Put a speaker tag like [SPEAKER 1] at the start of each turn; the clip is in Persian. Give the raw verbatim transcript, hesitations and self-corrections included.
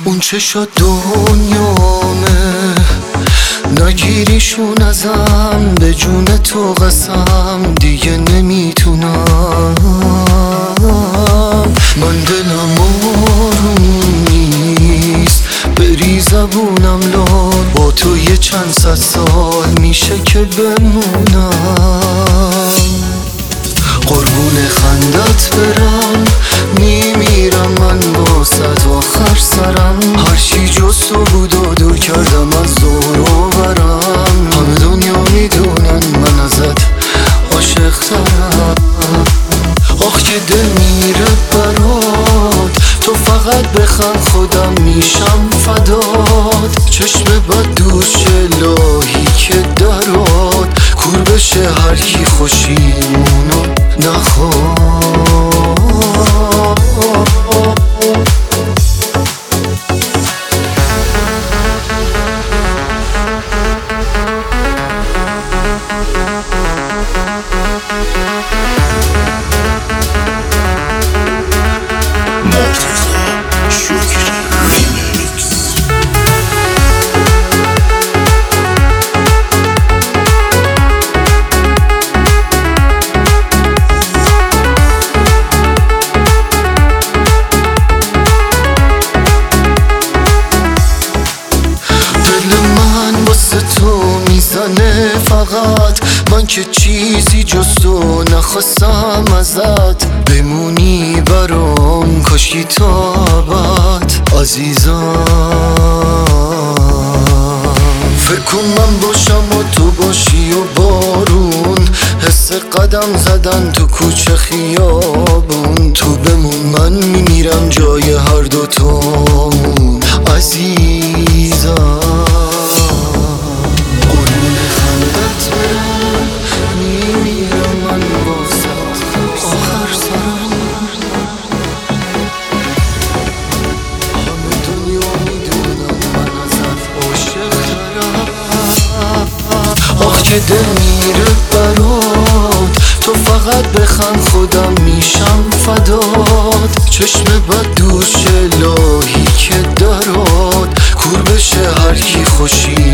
[SPEAKER 1] اون چه شد دنیامه، نگیریشون ازم، به جون تو قسم دیگه نمیتونم. من دلم آروم نیست، بری زبونم لال، با تو یه چند صد سال میشه که بمونم. قربون خندت برم، میمیرم من باست آخر سرم. هرچی جز تو بود و دور کردم از دور و برم. همه دنیا میدونن من ازت عاشق ترم. آخ که دل میره برات، تو فقط بخند خودم میشم فدات. چشم بد دوش الهی که درات، کور بشه هر کی خوشیمونو نخواد. فقط من که چیزی جز تو نخواستم ازت، بمونی برام کاشکی تا ابد عزیزم. فکر کن من باشم و تو باشی و بارون، حس قدم زدن تو کوچه خیابون. تو بمون من میمیرم جای هر دوتامون عزیزم. که دل میره برات، تو فقط بخند خودم میشم فدات. چشم بد دوش الهی که درات، کور بشه هر کی خوشی